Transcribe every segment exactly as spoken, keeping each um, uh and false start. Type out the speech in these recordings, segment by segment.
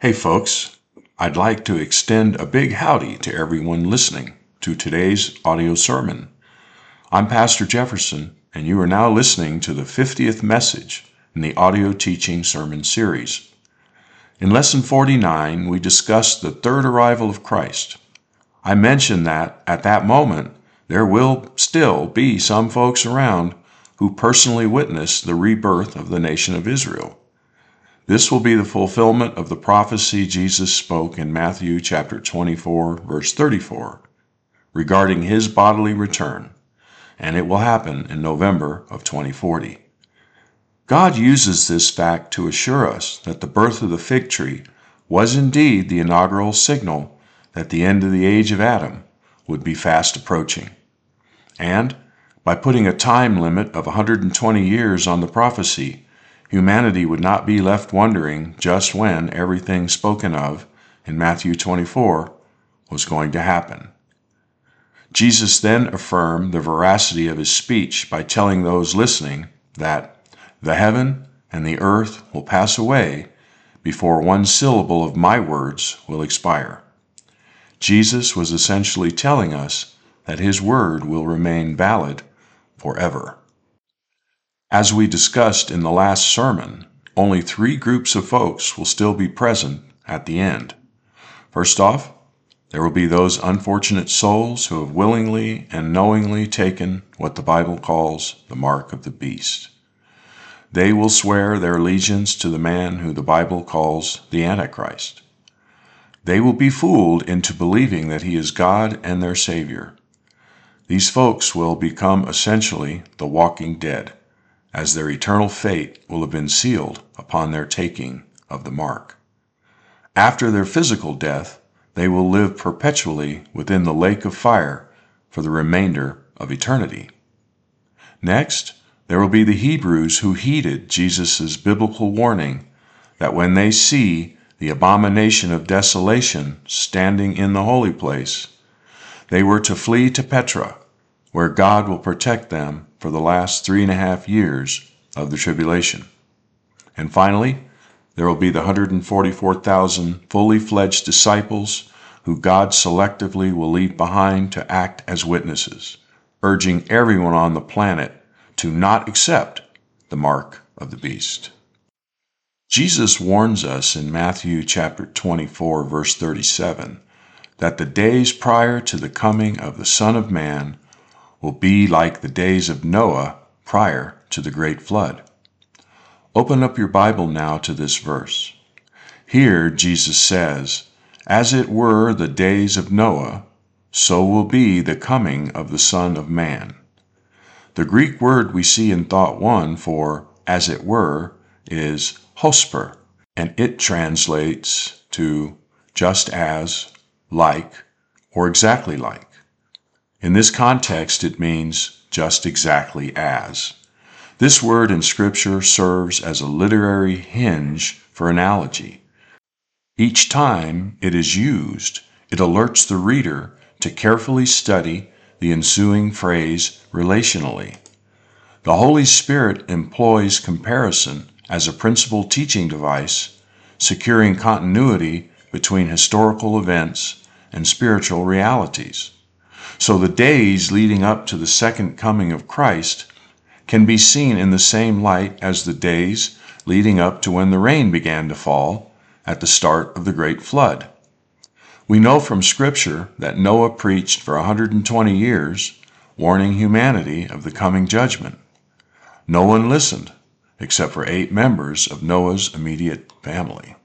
Hey folks, I'd like to extend a big howdy to everyone listening to today's audio sermon. I'm Pastor Jefferson, and you are now listening to the fiftieth message in the audio teaching sermon series. In Lesson forty-nine, we discussed the third arrival of Christ. I mentioned that at that moment, there will still be some folks around who personally witness the rebirth of the nation of Israel. This will be the fulfillment of the prophecy Jesus spoke in Matthew chapter twenty-four, verse thirty-four, regarding his bodily return, and it will happen in November of twenty forty. God uses this fact to assure us that the birth of the fig tree was indeed the inaugural signal that the end of the age of Adam would be fast approaching. And by putting a time limit of one hundred twenty years on the prophecy, humanity would not be left wondering just when everything spoken of in Matthew twenty-four was going to happen. Jesus then affirmed the veracity of his speech by telling those listening that the heaven and the earth will pass away before one syllable of my words will expire. Jesus was essentially telling us that his word will remain valid forever. As we discussed in the last sermon, only three groups of folks will still be present at the end. First off, there will be those unfortunate souls who have willingly and knowingly taken what the Bible calls the mark of the beast. They will swear their allegiance to the man who the Bible calls the Antichrist. They will be fooled into believing that he is God and their Savior. These folks will become essentially the walking dead, as their eternal fate will have been sealed upon their taking of the mark. After their physical death, they will live perpetually within the lake of fire for the remainder of eternity. Next, there will be the Hebrews who heeded Jesus' biblical warning that when they see the abomination of desolation standing in the holy place, they were to flee to Petra, where God will protect them for the last three and a half years of the tribulation. And finally, there will be the one hundred forty-four thousand fully fledged disciples who God selectively will leave behind to act as witnesses, urging everyone on the planet to not accept the mark of the beast. Jesus warns us in Matthew chapter twenty-four, verse thirty-seven, that the days prior to the coming of the Son of Man will be like the days of Noah prior to the great flood. Open up your Bible now to this verse. Here Jesus says, "As it were the days of Noah, so will be the coming of the Son of Man." The Greek word we see in Thought one for "as it were" is hosper, and it translates to just as, like, or exactly like. In this context, it means just exactly as. This word in Scripture serves as a literary hinge for analogy. Each time it is used, it alerts the reader to carefully study the ensuing phrase relationally. The Holy Spirit employs comparison as a principal teaching device, securing continuity between historical events and spiritual realities. So the days leading up to the second coming of Christ can be seen in the same light as the days leading up to when the rain began to fall at the start of the great flood. We know from Scripture that Noah preached for one hundred twenty years, warning humanity of the coming judgment. No one listened, except for eight members of Noah's immediate family.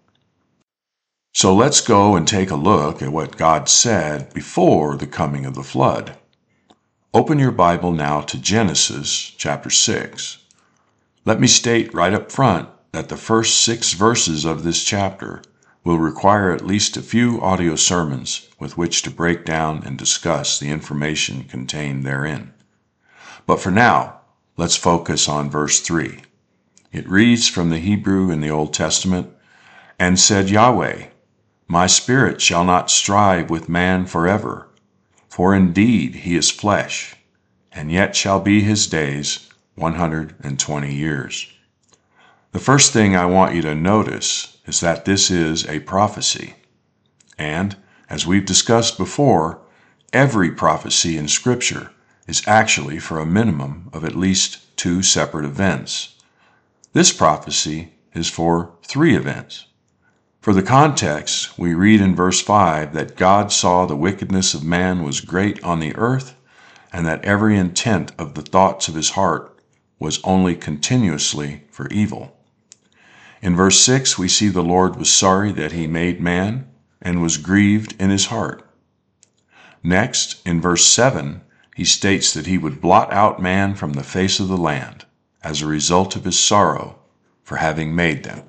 So let's go and take a look at what God said before the coming of the flood. Open your Bible now to Genesis chapter six. Let me state right up front that the first six verses of this chapter will require at least a few audio sermons with which to break down and discuss the information contained therein. But for now, let's focus on verse three. It reads from the Hebrew in the Old Testament, "And said Yahweh, My spirit shall not strive with man forever, for indeed he is flesh, and yet shall be his days one hundred twenty years." The first thing I want you to notice is that this is a prophecy. And, as we've discussed before, every prophecy in Scripture is actually for a minimum of at least two separate events. This prophecy is for three events. For the context, we read in verse five that God saw the wickedness of man was great on the earth, and that every intent of the thoughts of his heart was only continuously for evil. In verse six, we see the Lord was sorry that he made man and was grieved in his heart. Next, in verse seven, he states that he would blot out man from the face of the land as a result of his sorrow for having made them.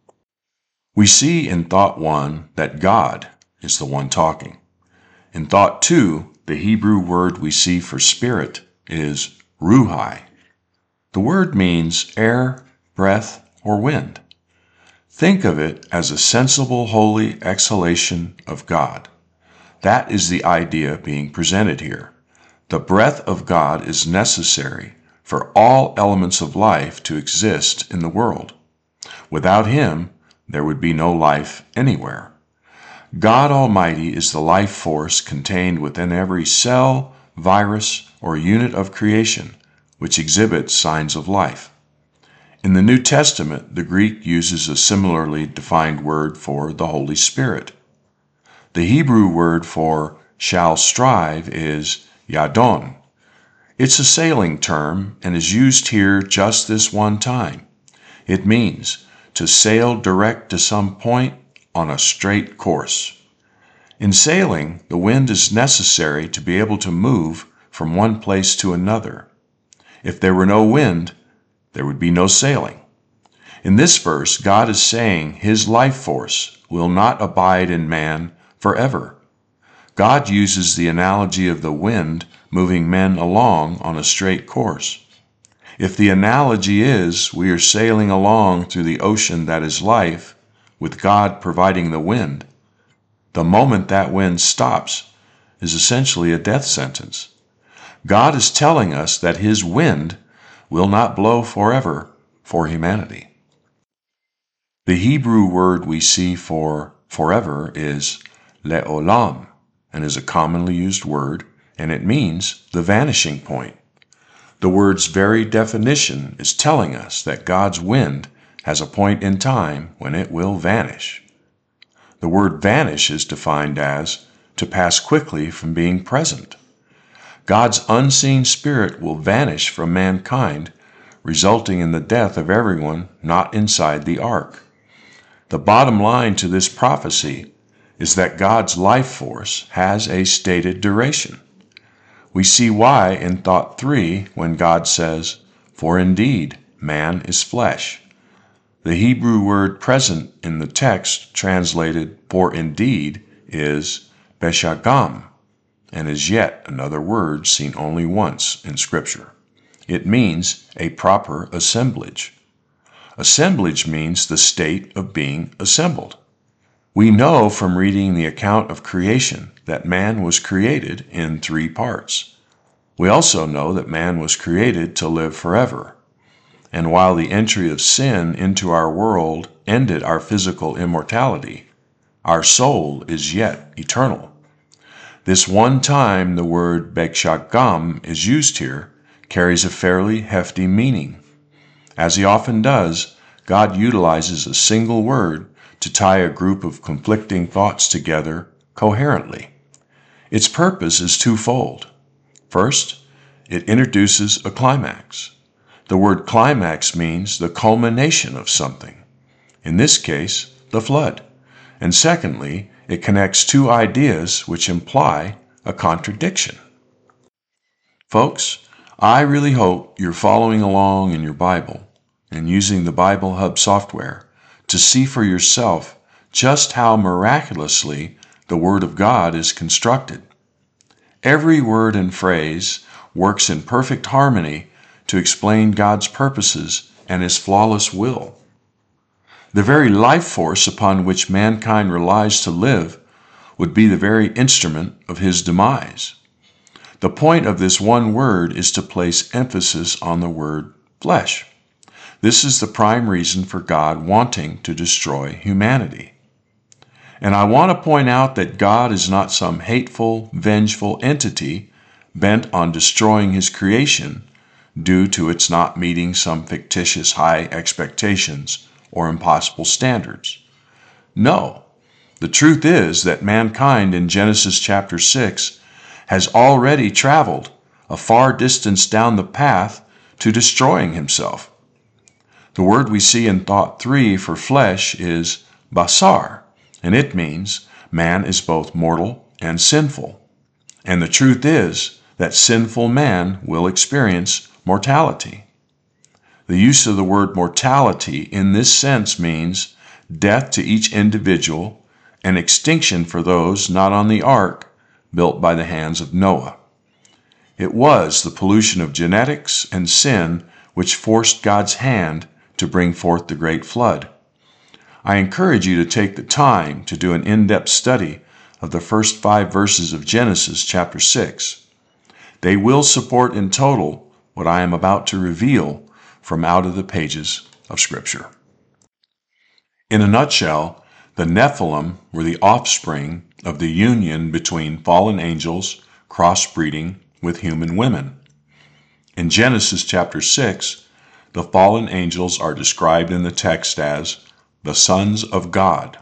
We see in thought one that God is the one talking. In thought two, the Hebrew word we see for spirit is ruhai. The word means air, breath, or wind. Think of it as a sensible, holy exhalation of God. That is the idea being presented here. The breath of God is necessary for all elements of life to exist in the world. Without Him, there would be no life anywhere. God Almighty is the life force contained within every cell, virus, or unit of creation, which exhibits signs of life. In the New Testament, the Greek uses a similarly defined word for the Holy Spirit. The Hebrew word for shall strive is yadon. It's a sailing term and is used here just this one time. It means to sail direct to some point on a straight course. In sailing, the wind is necessary to be able to move from one place to another. If there were no wind, there would be no sailing. In this verse, God is saying His life force will not abide in man forever. God uses the analogy of the wind moving men along on a straight course. If the analogy is we are sailing along through the ocean that is life, with God providing the wind, the moment that wind stops is essentially a death sentence. God is telling us that His wind will not blow forever for humanity. The Hebrew word we see for forever is le'olam, and is a commonly used word, and it means the vanishing point. The word's very definition is telling us that God's wind has a point in time when it will vanish. The word vanish is defined as to pass quickly from being present. God's unseen spirit will vanish from mankind, resulting in the death of everyone not inside the ark. The bottom line to this prophecy is that God's life force has a stated duration. We see why in thought three when God says, "For indeed, man is flesh." The Hebrew word present in the text translated "for indeed" is beshagam, and is yet another word seen only once in Scripture. It means a proper assemblage. Assemblage means the state of being assembled. We know from reading the account of creation that man was created in three parts. We also know that man was created to live forever. And while the entry of sin into our world ended our physical immortality, our soul is yet eternal. This one time the word beshagam is used here carries a fairly hefty meaning. As He often does, God utilizes a single word to tie a group of conflicting thoughts together coherently. Its purpose is twofold. First, it introduces a climax. The word climax means the culmination of something, in this case, the flood. And secondly, it connects two ideas which imply a contradiction. Folks, I really hope you're following along in your Bible and using the Bible Hub software to see for yourself just how miraculously the Word of God is constructed. Every word and phrase works in perfect harmony to explain God's purposes and His flawless will. The very life force upon which mankind relies to live would be the very instrument of His demise. The point of this one word is to place emphasis on the word flesh. This is the prime reason for God wanting to destroy humanity. And I want to point out that God is not some hateful, vengeful entity bent on destroying his creation due to its not meeting some fictitious high expectations or impossible standards. No, the truth is that mankind in Genesis chapter six has already traveled a far distance down the path to destroying himself. The word we see in thought three for flesh is basar, and it means man is both mortal and sinful. And the truth is that sinful man will experience mortality. The use of the word mortality in this sense means death to each individual and extinction for those not on the ark built by the hands of Noah. It was the pollution of genetics and sin which forced God's hand to bring forth the great flood. I encourage you to take the time to do an in-depth study of the first five verses of Genesis chapter six. They will support in total what I am about to reveal from out of the pages of Scripture. In a nutshell, the Nephilim were the offspring of the union between fallen angels crossbreeding with human women. In Genesis chapter six, the fallen angels are described in the text as the sons of God.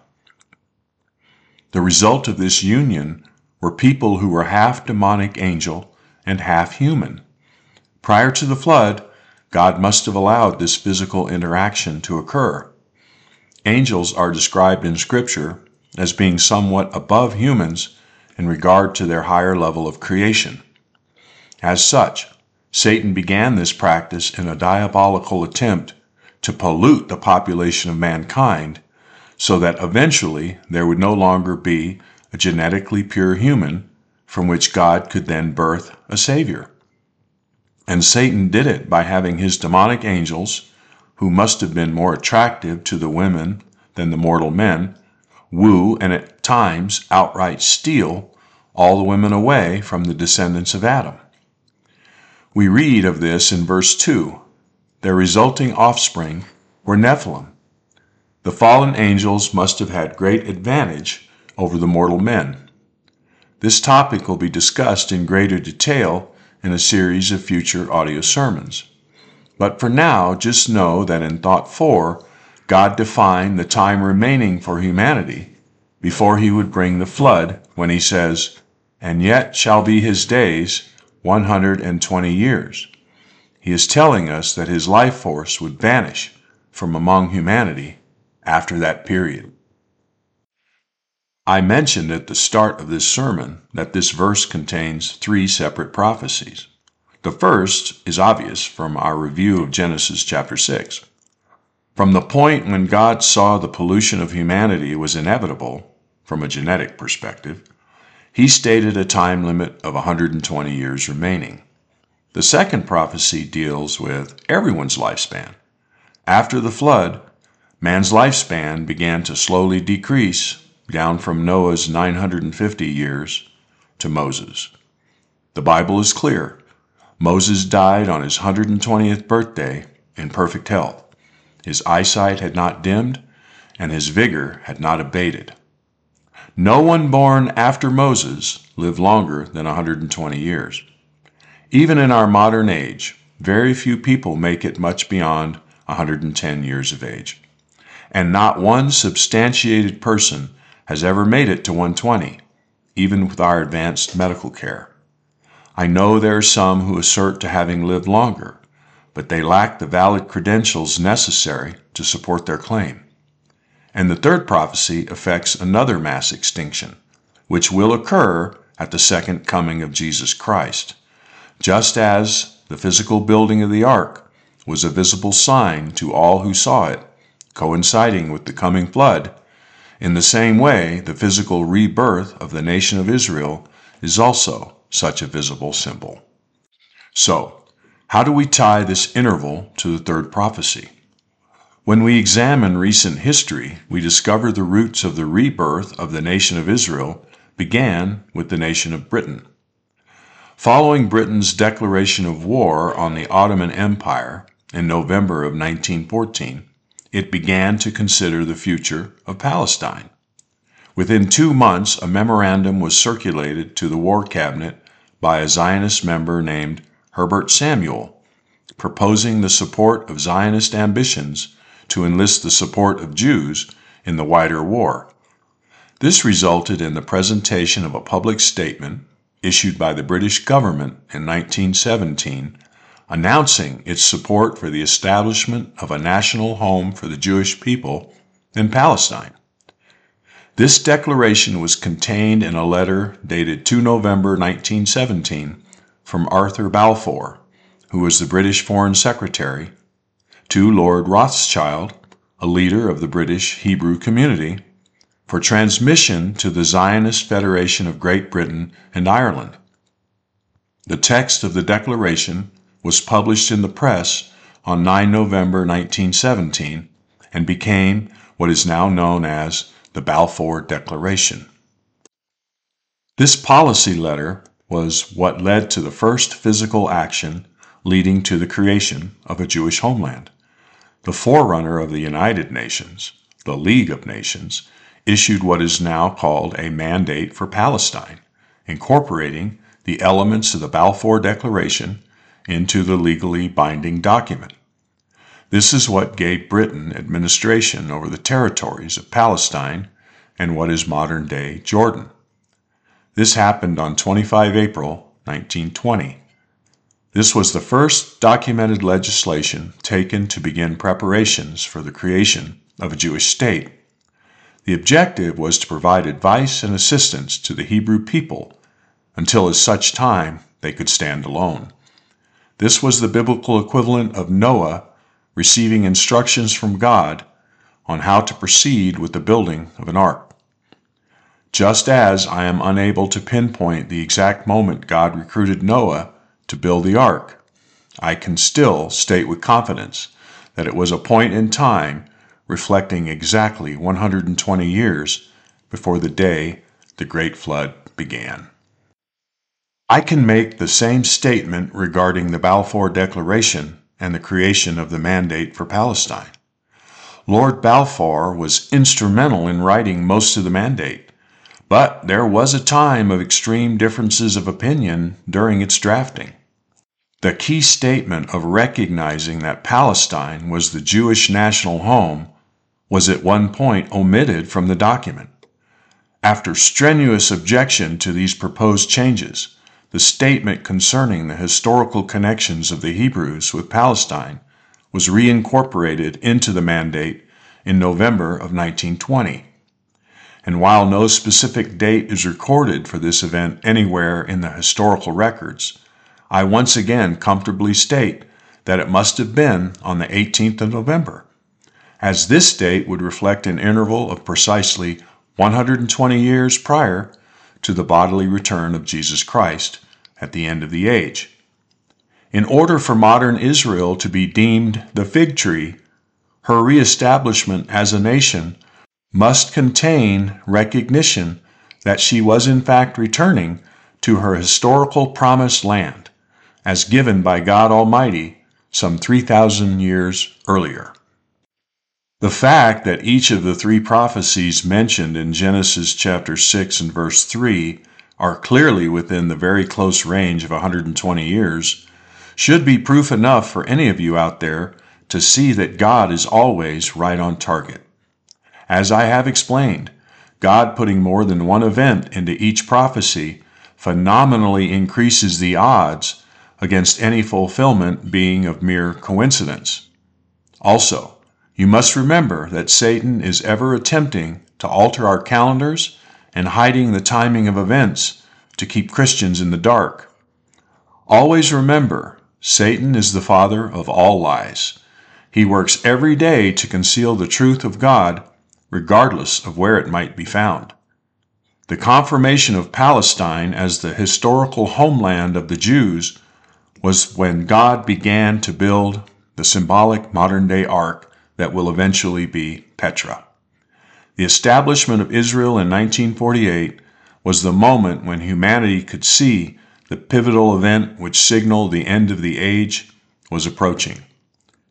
The result of this union were people who were half demonic angel and half human. Prior to the flood, God must have allowed this physical interaction to occur. Angels are described in Scripture as being somewhat above humans in regard to their higher level of creation. As such, Satan began this practice in a diabolical attempt to pollute the population of mankind so that eventually there would no longer be a genetically pure human from which God could then birth a Savior. And Satan did it by having his demonic angels, who must have been more attractive to the women than the mortal men, woo and at times outright steal all the women away from the descendants of Adam. We read of this in verse two. Their resulting offspring were Nephilim. The fallen angels must have had great advantage over the mortal men. This topic will be discussed in greater detail in a series of future audio sermons. But for now, just know that in Thought four, God defined the time remaining for humanity before he would bring the flood when he says, "And yet shall be his days one hundred and twenty years." He is telling us that his life force would vanish from among humanity after that period. I mentioned at the start of this sermon that this verse contains three separate prophecies. The first is obvious from our review of Genesis chapter six. From the point when God saw the pollution of humanity was inevitable, from a genetic perspective, he stated a time limit of one hundred twenty years remaining. The second prophecy deals with everyone's lifespan. After the flood, man's lifespan began to slowly decrease down from Noah's nine hundred fifty years to Moses. The Bible is clear. Moses died on his one hundred twentieth birthday in perfect health. His eyesight had not dimmed, and his vigor had not abated. No one born after Moses lived longer than one hundred twenty years. Even in our modern age, very few people make it much beyond one hundred ten years of age. And not one substantiated person has ever made it to one hundred twenty, even with our advanced medical care. I know there are some who assert to having lived longer, but they lack the valid credentials necessary to support their claim. And the third prophecy affects another mass extinction, which will occur at the second coming of Jesus Christ. Just as the physical building of the ark was a visible sign to all who saw it, coinciding with the coming flood, in the same way, the physical rebirth of the nation of Israel is also such a visible symbol. So, how do we tie this interval to the third prophecy? When we examine recent history, we discover the roots of the rebirth of the nation of Israel began with the nation of Britain. Following Britain's declaration of war on the Ottoman Empire in November of nineteen fourteen, it began to consider the future of Palestine. Within two months, a memorandum was circulated to the War Cabinet by a Zionist member named Herbert Samuel, proposing the support of Zionist ambitions to enlist the support of Jews in the wider war. This resulted in the presentation of a public statement issued by the British government in nineteen seventeen, announcing its support for the establishment of a national home for the Jewish people in Palestine. This declaration was contained in a letter dated the second of November nineteen seventeen from Arthur Balfour, who was the British Foreign Secretary, to Lord Rothschild, a leader of the British Hebrew community, for transmission to the Zionist Federation of Great Britain and Ireland. The text of the declaration was published in the press on the ninth of November nineteen seventeen and became what is now known as the Balfour Declaration. This policy letter was what led to the first physical action leading to the creation of a Jewish homeland. The forerunner of the United Nations, the League of Nations, issued what is now called a Mandate for Palestine, incorporating the elements of the Balfour Declaration into the legally binding document. This is what gave Britain administration over the territories of Palestine and what is modern-day Jordan. This happened on the twenty-fifth of April nineteen twenty. This was the first documented legislation taken to begin preparations for the creation of a Jewish state. The objective was to provide advice and assistance to the Hebrew people until at such time they could stand alone. This was the biblical equivalent of Noah receiving instructions from God on how to proceed with the building of an ark. Just as I am unable to pinpoint the exact moment God recruited Noah to build the ark, I can still state with confidence that it was a point in time reflecting exactly one hundred twenty years before the day the Great Flood began. I can make the same statement regarding the Balfour Declaration and the creation of the Mandate for Palestine. Lord Balfour was instrumental in writing most of the mandate, but there was a time of extreme differences of opinion during its drafting. The key statement of recognizing that Palestine was the Jewish national home was at one point omitted from the document. After strenuous objection to these proposed changes, the statement concerning the historical connections of the Hebrews with Palestine was reincorporated into the mandate in November of nineteen twenty. And while no specific date is recorded for this event anywhere in the historical records, I once again comfortably state that it must have been on the eighteenth of November, as this date would reflect an interval of precisely one hundred twenty years prior to the bodily return of Jesus Christ at the end of the age. In order for modern Israel to be deemed the fig tree, her reestablishment as a nation must contain recognition that she was in fact returning to her historical promised land, as given by God Almighty some three thousand years earlier. The fact that each of the three prophecies mentioned in Genesis chapter six and verse three are clearly within the very close range of one hundred twenty years should be proof enough for any of you out there to see that God is always right on target. As I have explained, God putting more than one event into each prophecy phenomenally increases the odds against any fulfillment being of mere coincidence. Also, you must remember that Satan is ever attempting to alter our calendars and hiding the timing of events to keep Christians in the dark. Always remember, Satan is the father of all lies. He works every day to conceal the truth of God, regardless of where it might be found. The confirmation of Palestine as the historical homeland of the Jews was when God began to build the symbolic modern-day ark that will eventually be Petra. The establishment of Israel in nineteen forty-eight was the moment when humanity could see the pivotal event which signaled the end of the age was approaching.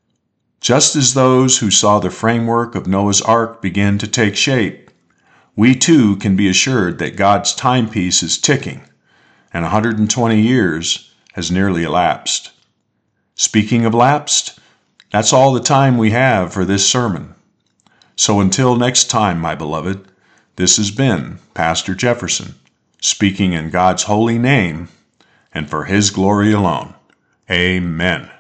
Just as those who saw the framework of Noah's Ark begin to take shape, we too can be assured that God's timepiece is ticking, and one hundred twenty years has nearly elapsed. Speaking of lapsed, that's all the time we have for this sermon. So until next time, my beloved, this has been Pastor Jefferson, speaking in God's holy name and for His glory alone. Amen.